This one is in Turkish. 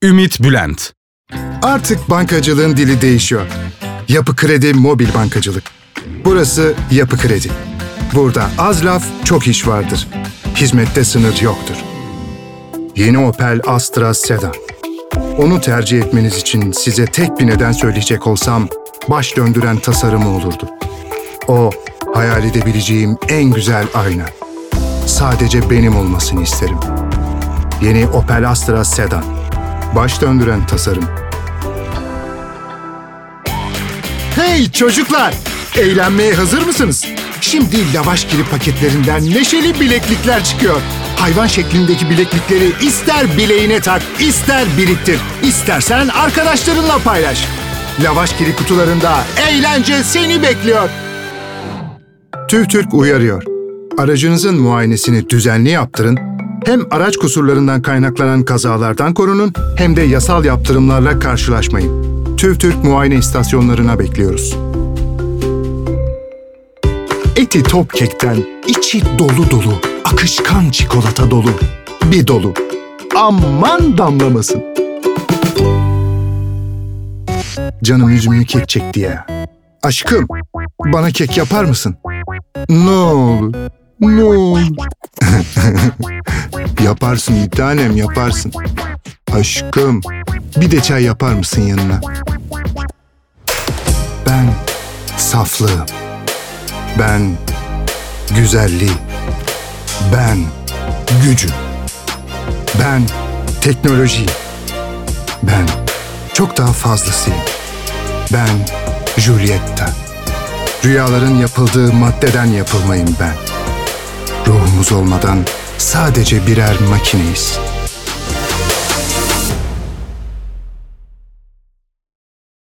Ümit Bülent. Artık bankacılığın dili değişiyor. Yapı Kredi Mobil Bankacılık. Burası Yapı Kredi. Burada az laf, çok iş vardır. Hizmette sınır yoktur. Yeni Opel Astra Sedan. Onu tercih etmeniz için size tek bir neden söyleyecek olsam, baş döndüren tasarımı olurdu. O, hayal edebileceğim en güzel ayna. Sadece benim olmasını isterim. Yeni Opel Astra Sedan. Baş döndüren tasarım. Hey çocuklar! Eğlenmeye hazır mısınız? Şimdi lavaş kiri paketlerinden neşeli bileklikler çıkıyor. Hayvan şeklindeki bileklikleri ister bileğine tak, ister biriktir. İstersen arkadaşlarınla paylaş. Lavaş kiri kutularında eğlence seni bekliyor. TÜVTÜRK uyarıyor. Aracınızın muayenesini düzenli yaptırın. Hem araç kusurlarından kaynaklanan kazalardan korunun, hem de yasal yaptırımlarla karşılaşmayın. TÜVTÜRK muayene istasyonlarına bekliyoruz. Eti top kekten, içi dolu dolu, akışkan çikolata dolu, bir dolu. Aman damlamasın. Canım üzümlü kek çekti ya. Aşkım, bana kek yapar mısın? Ne olur, ne olur. Yaparsın bir tanem, yaparsın. Aşkım, bir de çay yapar mısın yanına? Ben saflığım. Ben güzelliğim. Ben gücüm. Ben teknolojiyim. Ben çok daha fazlasıyım. Ben Julietta. Rüyaların yapıldığı maddeden yapılmayım ben. Ruhumuz olmadan sadece birer makineyiz.